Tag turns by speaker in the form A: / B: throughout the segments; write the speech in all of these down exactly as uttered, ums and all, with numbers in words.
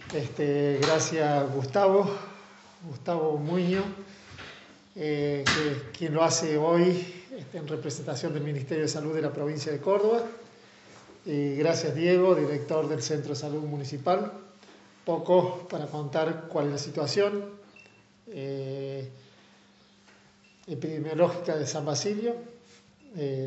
A: Este, gracias Gustavo, Gustavo Muñoz, eh, que, quien lo hace hoy este, en representación del Ministerio de Salud de la provincia de Córdoba. Y gracias Diego, director del Centro de Salud Municipal. Poco para contar cuál es la situación eh, epidemiológica de San Basilio. Eh,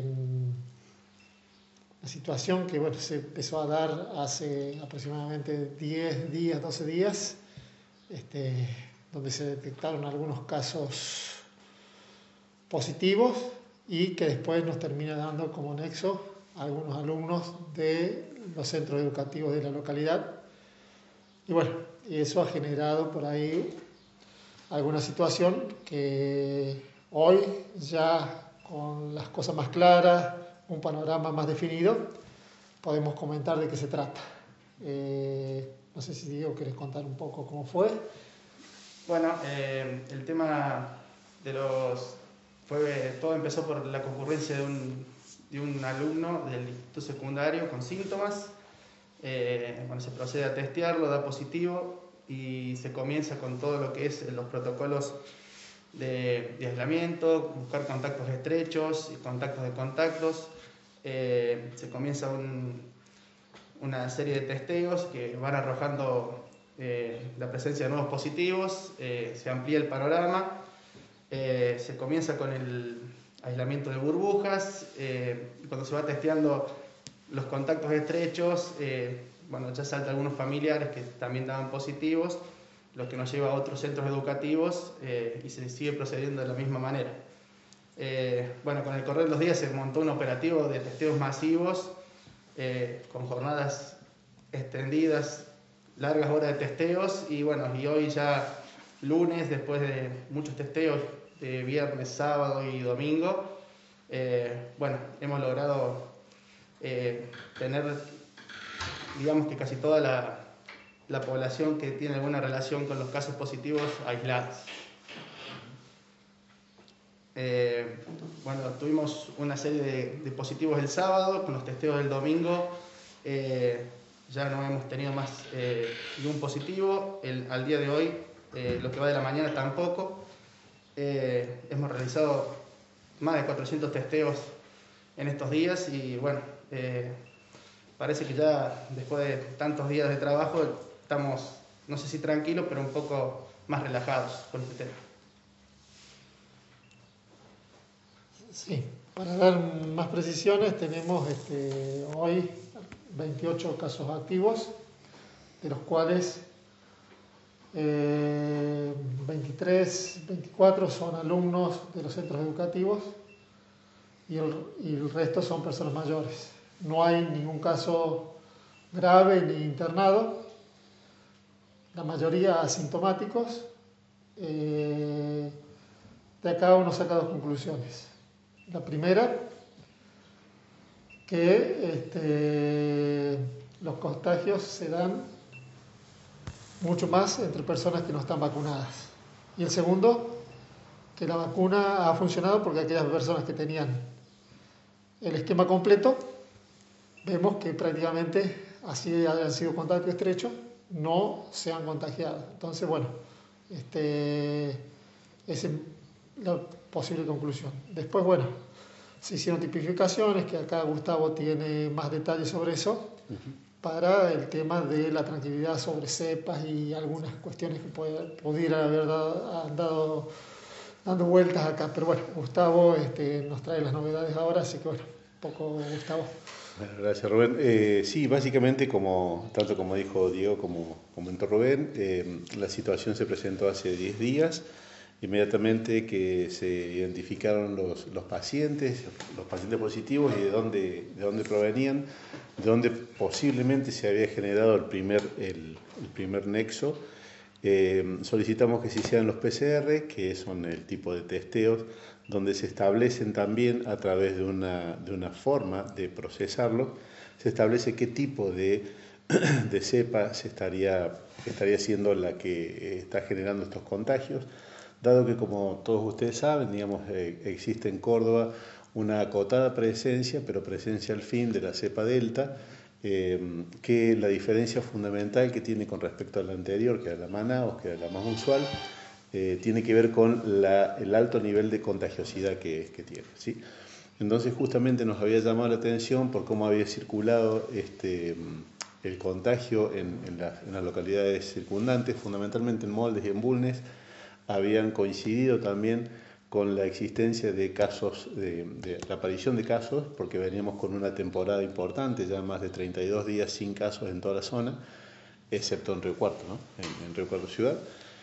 A: La situación que bueno, se empezó a dar hace aproximadamente diez días, doce días, este, donde se detectaron algunos casos positivos y que después nos termina dando como nexo a algunos alumnos de los centros educativos de la localidad. Y bueno, y eso ha generado por ahí alguna situación que hoy ya con las cosas más claras, un panorama más definido, podemos comentar de qué se trata. Eh, no sé si Diego querés contar un poco cómo fue.
B: Bueno, eh, el tema de los... Fue, todo empezó por la concurrencia de un, de un alumno del instituto secundario con síntomas. Eh, bueno, se procede a testearlo, da positivo y se comienza con todo lo que es los protocolos de, de aislamiento, buscar contactos estrechos y contactos de contactos. Eh, se comienza un, una serie de testeos que van arrojando eh, la presencia de nuevos positivos, eh, se amplía el panorama, eh, se comienza con el aislamiento de burbujas, eh, cuando se va testeando los contactos estrechos, eh, bueno, ya saltan algunos familiares que también daban positivos, lo que nos lleva a otros centros educativos eh, y se sigue procediendo de la misma manera. Eh, bueno, con el correr de los días se montó un operativo de testeos masivos eh, con jornadas extendidas, largas horas de testeos y bueno, y hoy ya lunes, después de muchos testeos de viernes, sábado y domingo, eh, bueno, hemos logrado eh, tener, digamos que casi toda la, la población que tiene alguna relación con los casos positivos aislados. Eh, bueno, tuvimos una serie de, de positivos el sábado, con los testeos del domingo eh, ya no hemos tenido más eh, ningún positivo. El, al día de hoy, eh, lo que va de la mañana tampoco. Eh, hemos realizado más de cuatrocientos testeos en estos días y bueno, eh, parece que ya después de tantos días de trabajo estamos, no sé si tranquilos, pero un poco más relajados con este tema.
A: Sí, para dar más precisiones, tenemos este, hoy veintiocho casos activos, de los cuales eh, veintitrés, veinticuatro son alumnos de los centros educativos y el, y el resto son personas mayores. No hay ningún caso grave ni internado, la mayoría asintomáticos. Eh, de acá uno saca dos conclusiones. La primera, que este, los contagios se dan mucho más entre personas que no están vacunadas. Y el segundo, que la vacuna ha funcionado porque aquellas personas que tenían el esquema completo, vemos que prácticamente así hayan sido contacto estrecho, no se han contagiado. Entonces, bueno, este, esa es la posible conclusión. Después, bueno, se hicieron tipificaciones, que acá Gustavo tiene más detalles sobre eso, uh-huh, para el tema de la tranquilidad sobre cepas y algunas cuestiones que puede, pudiera haber dado, dado dando vueltas acá. Pero bueno, Gustavo este, nos trae las novedades ahora, así que bueno, un poco Gustavo.
C: Bueno, gracias Rubén. Eh, sí, básicamente, como, tanto como dijo Diego como comentó Rubén, eh, la situación se presentó hace diez días. Inmediatamente que se identificaron los, los pacientes, los pacientes positivos y de dónde, de dónde provenían, de dónde posiblemente se había generado el primer, el, el primer nexo, eh, solicitamos que se hicieran los P C R, que son el tipo de testeos, donde se establecen también a través de una, de una forma de procesarlo, se establece qué tipo de, de cepa se estaría, estaría siendo la que está generando estos contagios. Dado que, como todos ustedes saben, digamos, eh, existe en Córdoba una acotada presencia, pero presencia al fin de la cepa delta, eh, que la diferencia fundamental que tiene con respecto a la anterior, que era la Manaos, que era la más usual, eh, tiene que ver con la, el alto nivel de contagiosidad que, que tiene, ¿sí? Entonces justamente nos había llamado la atención por cómo había circulado este, el contagio en, en, la, en las localidades circundantes, fundamentalmente en Moldes y en Bulnes, habían coincidido también con la existencia de casos, de, de la aparición de casos, porque veníamos con una temporada importante, ya más de treinta y dos días sin casos en toda la zona, excepto en Río Cuarto, ¿no? en, en Río Cuarto Ciudad.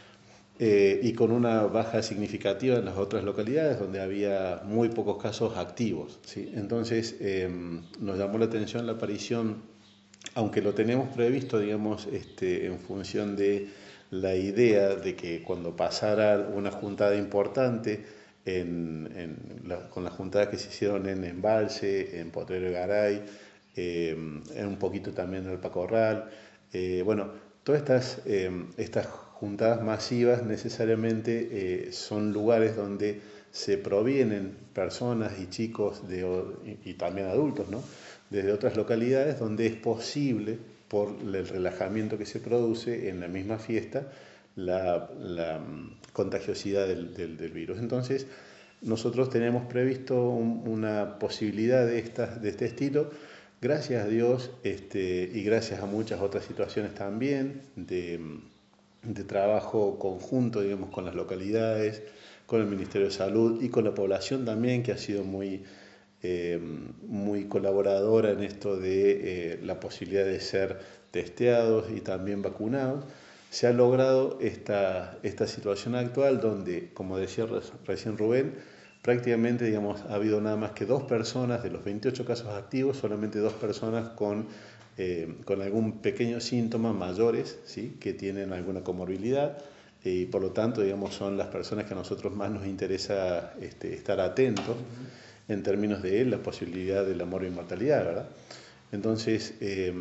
C: Eh, y con una baja significativa en las otras localidades donde había muy pocos casos activos, ¿sí? Entonces eh, nos llamó la atención la aparición, aunque lo tenemos previsto, digamos, este, en función de la idea de que cuando pasara una juntada importante, en, en la, con las juntadas que se hicieron en Embalse, en Potrero de Garay, eh, en un poquito también en Alpacorral, eh, bueno, todas estas, eh, estas juntadas masivas necesariamente eh, son lugares donde se provienen personas y chicos de, y, y también adultos, ¿no? Desde otras localidades donde es posible, por el relajamiento que se produce en la misma fiesta, la, la contagiosidad del, del, del virus. Entonces, nosotros tenemos previsto un, una posibilidad de, estas, de este estilo, gracias a Dios este, y gracias a muchas otras situaciones también, de de trabajo conjunto, digamos, con las localidades, con el Ministerio de Salud y con la población también, que ha sido muy, eh, muy colaboradora en esto de eh, la posibilidad de ser testeados y también vacunados. Se ha logrado esta, esta situación actual donde, como decía recién Rubén, prácticamente, digamos, ha habido nada más que dos personas de los veintiocho casos activos, solamente dos personas con Eh, con algún pequeño síntoma mayores, ¿sí? Que tienen alguna comorbilidad eh, y por lo tanto, digamos, son las personas que a nosotros más nos interesa este, estar atentos en términos de la posibilidad de la morbi-inmortalidad, ¿verdad? Entonces, eh,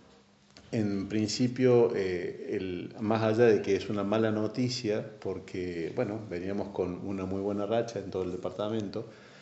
C: en principio, eh, el, más allá de que es una mala noticia, porque, bueno, veníamos con una muy buena racha en todo el departamento,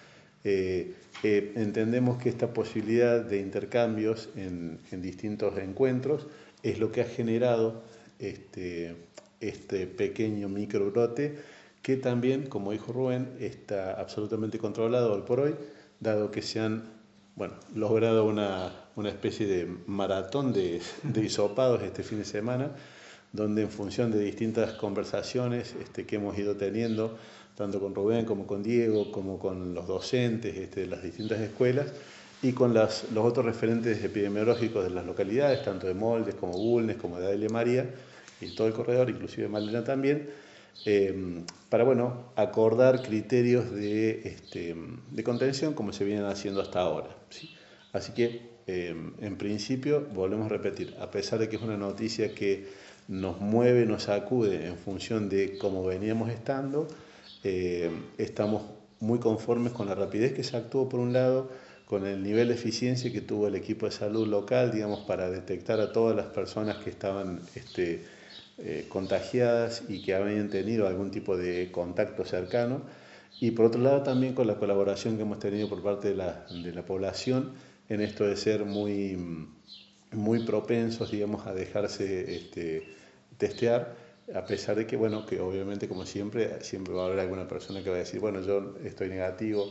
C: Eh, eh, entendemos que esta posibilidad de intercambios en, en distintos encuentros es lo que ha generado este, este pequeño microbrote que también, como dijo Rubén, está absolutamente controlado hoy por hoy, dado que se han bueno, logrado una, una especie de maratón de, de hisopados este fin de semana, donde en función de distintas conversaciones este, que hemos ido teniendo, tanto con Rubén como con Diego, como con los docentes este, de las distintas escuelas y con las, los otros referentes epidemiológicos de las localidades, tanto de Moldes como Bulnes, como de Adelia María y todo el corredor, inclusive Malena también, eh, para bueno, acordar criterios de, este, de contención como se vienen haciendo hasta ahora, ¿sí? Así que, eh, en principio, volvemos a repetir, a pesar de que es una noticia que nos mueve, nos sacude en función de cómo veníamos estando, Eh, estamos muy conformes con la rapidez que se actuó por un lado, con el nivel de eficiencia que tuvo el equipo de salud local, digamos, para detectar a todas las personas que estaban este, eh, contagiadas y que habían tenido algún tipo de contacto cercano, y por otro lado también con la colaboración que hemos tenido por parte de la, de la población en esto de ser muy, muy propensos, digamos, a dejarse este, testear, a pesar de que, bueno, que obviamente, como siempre, siempre va a haber alguna persona que va a decir, bueno, yo estoy negativo,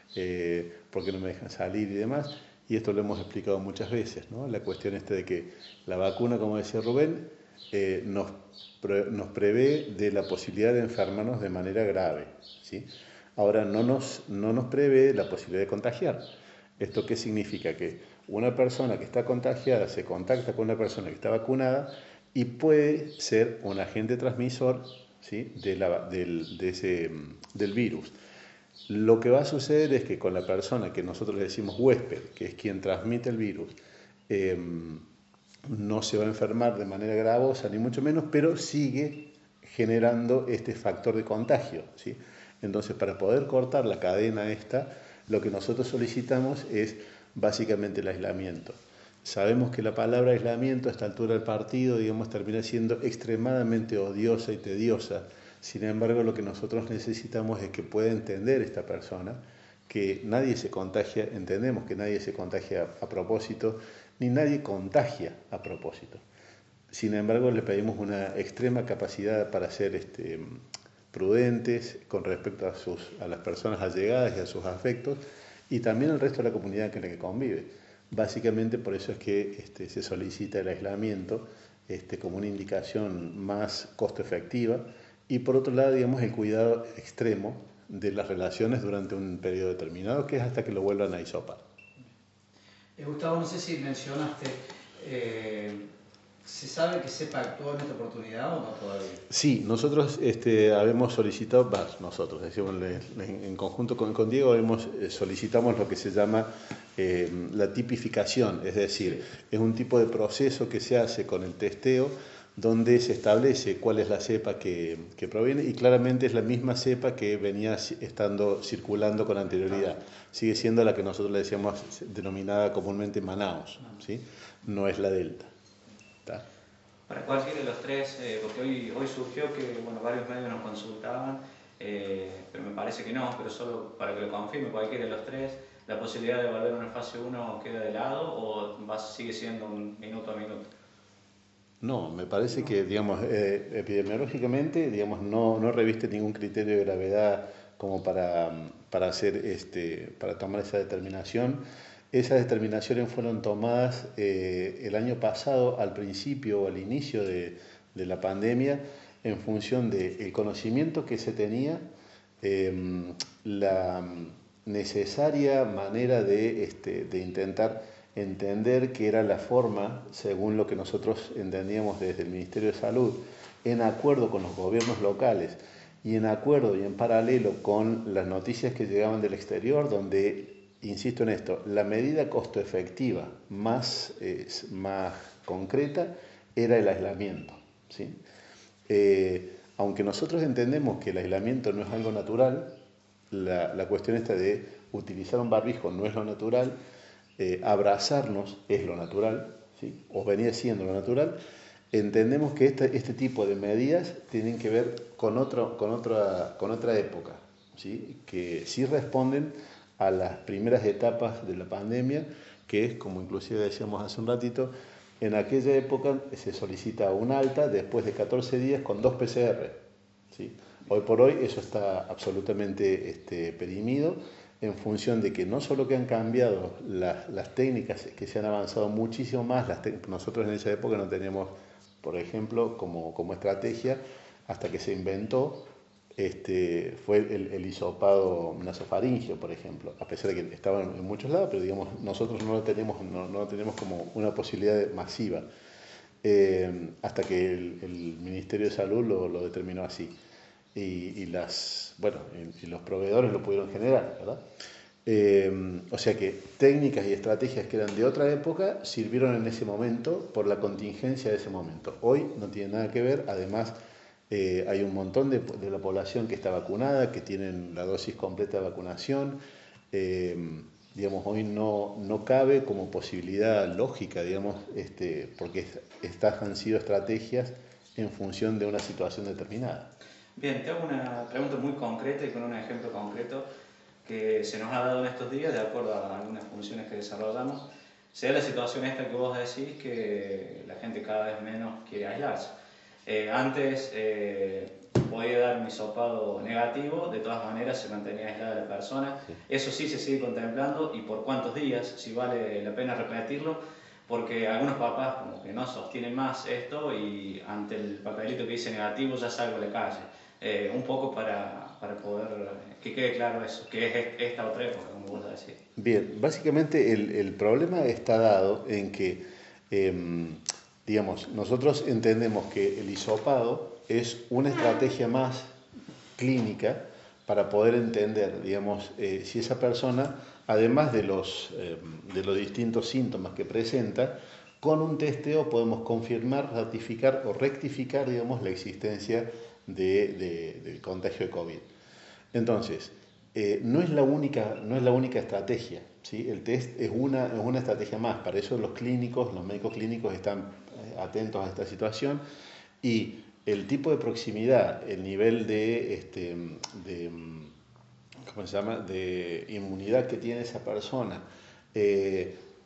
C: eh, ¿por qué no me dejan salir y demás? Y esto lo hemos explicado muchas veces, ¿no? La cuestión esta de que la vacuna, como decía Rubén, eh, nos, pre, nos prevé de la posibilidad de enfermarnos de manera grave, ¿sí? Ahora, no nos, no nos prevé la posibilidad de contagiar. ¿Esto qué significa? Que una persona que está contagiada se contacta con una persona que está vacunada y puede ser un agente transmisor, ¿sí? de la, del, de ese, del virus. Lo que va a suceder es que con la persona que nosotros le decimos huésped, que es quien transmite el virus, eh, no se va a enfermar de manera gravosa, ni mucho menos, pero sigue generando este factor de contagio, ¿sí? Entonces, para poder cortar la cadena esta, lo que nosotros solicitamos es básicamente el aislamiento. Sabemos que la palabra aislamiento a esta altura del partido, digamos, termina siendo extremadamente odiosa y tediosa. Sin embargo, lo que nosotros necesitamos es que pueda entender esta persona que nadie se contagia, entendemos que nadie se contagia a propósito, ni nadie contagia a propósito. Sin embargo, le pedimos una extrema capacidad para ser este, prudentes con respecto a, sus, a las personas allegadas y a sus afectos, y también al resto de la comunidad con la que convive. Básicamente por eso es que este, se solicita el aislamiento este, como una indicación más costo efectiva, y por otro lado, digamos, el cuidado extremo de las relaciones durante un periodo determinado, que es hasta que lo vuelvan a hisopar.
D: Eh, Gustavo, no sé si mencionaste, eh, ¿se sabe que SEPA actuó en esta oportunidad o no todavía?
C: Sí, nosotros este, habemos solicitado, bah, nosotros, decimos, en, en conjunto con, con Diego, hemos, eh, solicitamos lo que se llama eh, la tipificación, es decir, sí. Es un tipo de proceso que se hace con el testeo, donde se establece cuál es la cepa que, que proviene, y claramente es la misma cepa que venía estando circulando con anterioridad. Sigue siendo la que nosotros le decíamos denominada comúnmente Manaus, ¿sí? No es la Delta. ¿Está?
E: Para cualquiera de los tres, eh, porque hoy, hoy surgió que bueno, varios medios nos consultaban, eh, pero me parece que no, pero solo para que lo confirme, cualquiera de los tres, ¿la posibilidad de volver a una fase uno queda de lado o va, sigue siendo un minuto a minuto?
C: No, me parece que, digamos, eh, epidemiológicamente, digamos, no, no reviste ningún criterio de gravedad como para, para, hacer este, para tomar esa determinación. Esas determinaciones fueron tomadas eh, el año pasado, al principio o al inicio de, de la pandemia, en función del conocimiento que se tenía, eh, la necesaria manera de, este, de intentar entender que era la forma, según lo que nosotros entendíamos desde el Ministerio de Salud, en acuerdo con los gobiernos locales y en acuerdo y en paralelo con las noticias que llegaban del exterior, donde, insisto en esto, la medida costo efectiva más, eh, más concreta era el aislamiento, ¿sí? Eh, aunque nosotros entendemos que el aislamiento no es algo natural, la, la cuestión esta de utilizar un barbijo no es lo natural, eh, abrazarnos es lo natural, ¿sí? O venía siendo lo natural. Entendemos que este, este tipo de medidas tienen que ver con, otro, con, otra, con otra época, ¿sí? Que sí responden a las primeras etapas de la pandemia, que es, como inclusive decíamos hace un ratito, en aquella época se solicita un alta después de catorce días con dos P C R, ¿sí? Hoy por hoy eso está absolutamente este, perimido, en función de que no solo que han cambiado las, las técnicas, que se han avanzado muchísimo más, las nosotros en esa época no teníamos, por ejemplo, como, como estrategia, hasta que se inventó, este, fue el, el hisopado nasofaringeo, por ejemplo, a pesar de que estaba en, en muchos lados, pero digamos, nosotros no lo tenemos, no, no lo tenemos como una posibilidad masiva, eh, hasta que el, el Ministerio de Salud lo, lo determinó así. Y, y, las, bueno, y los proveedores lo pudieron generar, ¿verdad? Eh, o sea que técnicas y estrategias que eran de otra época sirvieron en ese momento por la contingencia de ese momento. Hoy no tiene nada que ver, además eh, hay un montón de, de la población que está vacunada, que tienen la dosis completa de vacunación. Eh, digamos, hoy no, no cabe como posibilidad lógica, digamos, este, porque estas han sido estrategias en función de una situación determinada.
E: Bien, te hago una pregunta muy concreta y con un ejemplo concreto que se nos ha dado en estos días de acuerdo a algunas funciones que desarrollamos. Se da la situación esta que vos decís, que la gente cada vez menos quiere aislarse. Eh, antes eh, podía dar un hisopado negativo, de todas maneras se mantenía aislada la persona. Eso sí se sigue contemplando, y por cuántos días, si vale la pena repetirlo, porque algunos papás como que no sostienen más esto y ante el papelito que dice negativo ya salgo a la calle. Eh, un poco para, para poder que quede claro eso, que es esta otra época, como vos decís.
C: Bien, básicamente el, el problema está dado en que, eh, digamos, nosotros entendemos que el hisopado es una estrategia más clínica para poder entender, digamos, eh, si esa persona, además de los, eh, de los distintos síntomas que presenta, con un testeo podemos confirmar, ratificar o rectificar, digamos, la existencia de, de, del contagio de COVID. Entonces, eh, no es la única, no es la única estrategia, ¿sí? El test es una, es una estrategia más. Para eso los clínicos, los médicos clínicos están atentos a esta situación, y el tipo de proximidad, el nivel de, este, de, ¿cómo se llama?, de inmunidad que tiene esa persona, eh,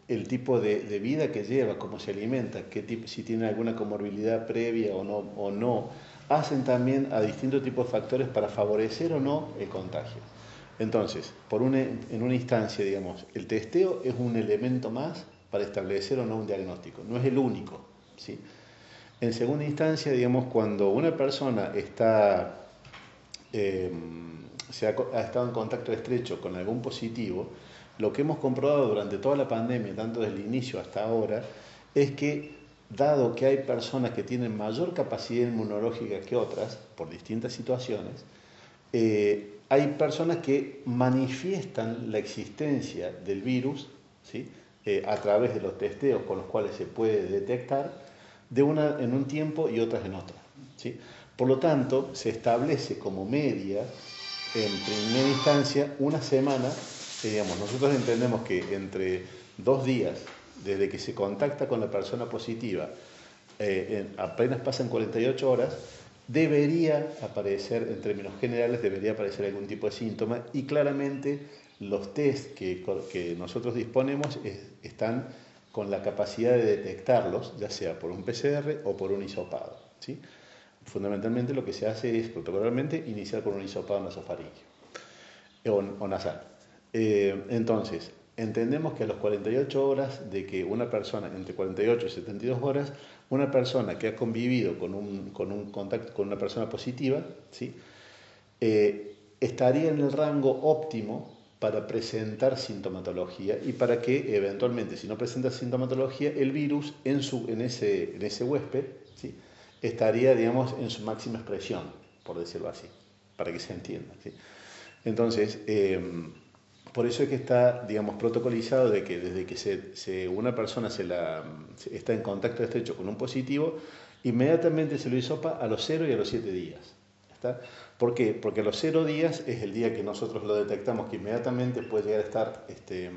C: el tipo de, de vida que lleva, cómo se alimenta, qué tipo, si tiene alguna comorbilidad previa o no, o no, hacen también a distintos tipos de factores para favorecer o no el contagio. Entonces, por una, en una instancia, digamos, el testeo es un elemento más para establecer o no un diagnóstico, no es el único, ¿sí? En segunda instancia, digamos, cuando una persona está, eh, se ha, ha estado en contacto estrecho con algún positivo, lo que hemos comprobado durante toda la pandemia, tanto desde el inicio hasta ahora, es que dado que hay personas que tienen mayor capacidad inmunológica que otras, por distintas situaciones, eh, hay personas que manifiestan la existencia del virus, ¿sí? eh, a través de los testeos con los cuales se puede detectar, de una en un tiempo y otras en otro, ¿sí? Por lo tanto, se establece como media, en primera instancia, una semana. Eh, digamos, nosotros entendemos que entre dos días, desde que se contacta con la persona positiva, eh, en, apenas pasan cuarenta y ocho horas, debería aparecer, en términos generales, debería aparecer algún tipo de síntoma, y claramente los test que, que nosotros disponemos es, están con la capacidad de detectarlos, ya sea por un P C R o por un hisopado, ¿sí? Fundamentalmente lo que se hace es, protocolarmente, iniciar con un hisopado nasofaríngeo o, o nasal. Eh, entonces, entendemos que a las cuarenta y ocho horas de que una persona, entre cuarenta y ocho y setenta y dos horas, una persona que ha convivido con un, con un contacto con una persona positiva, ¿sí? eh, estaría en el rango óptimo para presentar sintomatología y para que eventualmente, si no presenta sintomatología, el virus en, su, en, ese, en ese huésped, ¿sí? estaría, digamos, en su máxima expresión, por decirlo así, para que se entienda, ¿sí? Entonces, eh, por eso es que está, digamos, protocolizado de que desde que se, se, una persona se la, se está en contacto estrecho con un positivo, inmediatamente se lo hisopa a los cero y a los siete días. ¿Está? ¿Por qué? Porque a los cero días es el día que nosotros lo detectamos, que inmediatamente puede llegar a estar este,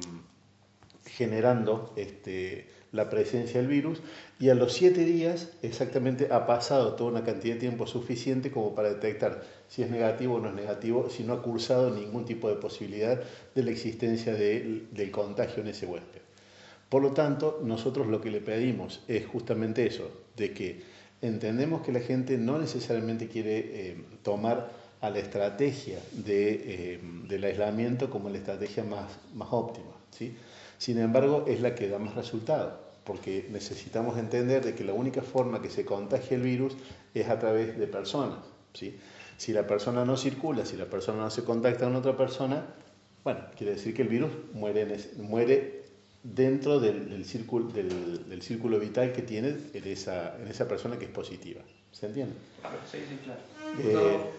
C: generando este, la presencia del virus, y a los siete días exactamente ha pasado toda una cantidad de tiempo suficiente como para detectar si es negativo o no es negativo, si no ha cursado ningún tipo de posibilidad de la existencia de, del contagio en ese huésped. Por lo tanto, nosotros lo que le pedimos es justamente eso, de que entendemos que la gente no necesariamente quiere eh, tomar a la estrategia de, eh, del aislamiento como la estrategia más, más óptima, ¿sí? Sin embargo, es la que da más resultado, porque necesitamos entender de que la única forma que se contagia el virus es a través de personas, ¿sí? Si la persona no circula, si la persona no se contacta con otra persona, bueno, quiere decir que el virus muere, en ese, muere dentro del, del, círculo, del, del círculo vital que tiene en esa, en esa persona que es positiva. ¿Se entiende?
E: Sí, sí, claro.
C: Eh,